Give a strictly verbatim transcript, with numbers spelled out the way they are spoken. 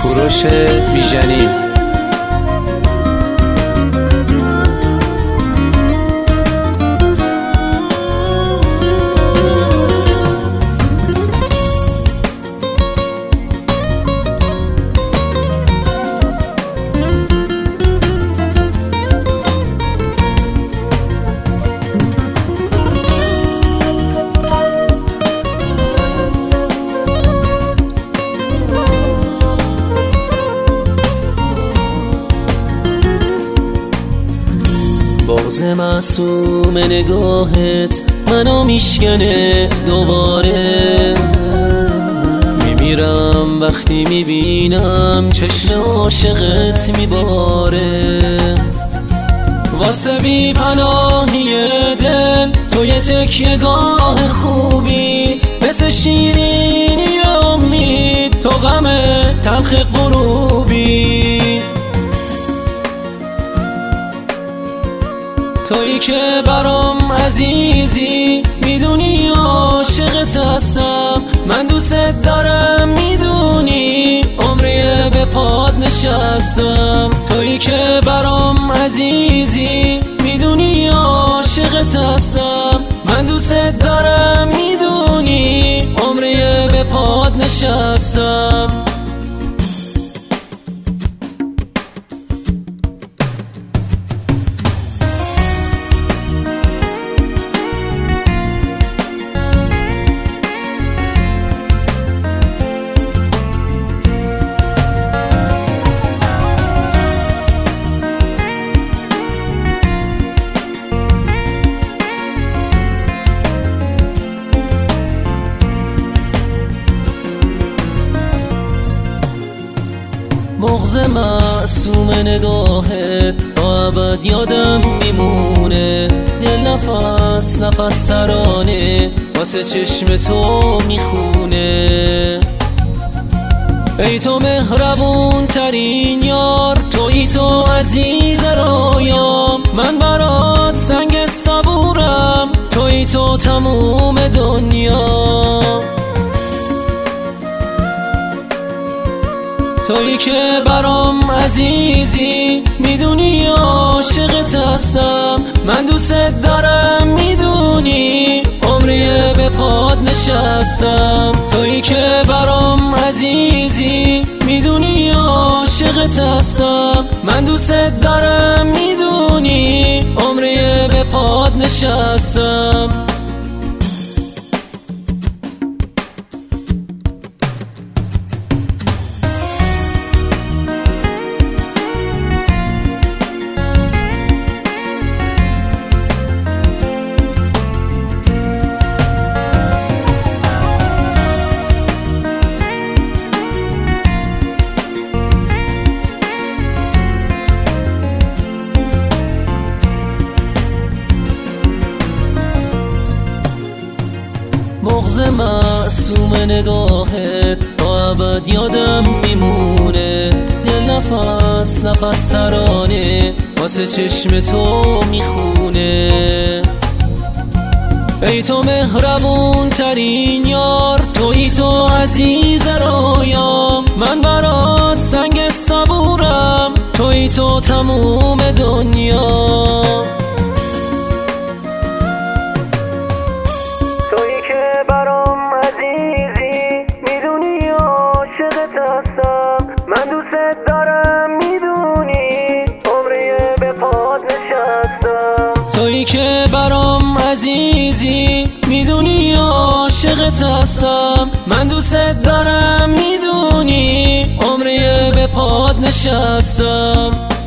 کوروش بیژنی. بغض معصوم نگاهت منو میشکنه دوباره، میمیرم وقتی میبینم چشم عاشقت میباره. واسه بی پناهی دل تو یه تکیه‌گاه خوبی، مثل شیرینی امید تو غم تلخ غروبی. تویی که برام عزیزی، میدونی عاشقت هستم، من دوست دارم میدونی، عمریه به پات نشستم. تویی که برام عزیزی، میدونی عاشقت هستم، من دوست دارم میدونی، عمریه به پات نشستم. بغض معصوم نگاهت تا ابد یادم میمونه، دل نفس نفس ترانه واسه چشم تو میخونه. ای تو مهربون ترین یار، تویی تو عزیز رویام، من برات سنگ صبورم، تویی تو تموم دنیا. تویی که برام عزیزی، میدونی عاشقت هستم، من دوست دارم میدونی، عمریه به پات نشستم. تویی که برام عزیزی، میدونی عاشقت هستم، من دوست دارم میدونی، عمریه به پات نشستم. بغض معصوم نگاهت تا ابد یادم میمونه، دل نفس نفس ترانه واسه چشم تو میخونه. ای تو مهربون ترین یار، تویی تو عزیز رویام، من برات سنگ صبورم، تویی تو تموم دنیا. برام عزیزی، میدونی عاشقت هستم، من دوست دارم میدونی، عمریه به پات نشستم. تویی که برام عزیزی، میدونی عاشقت هستم، من دوست دارم میدونی، عمریه به پات نشستم.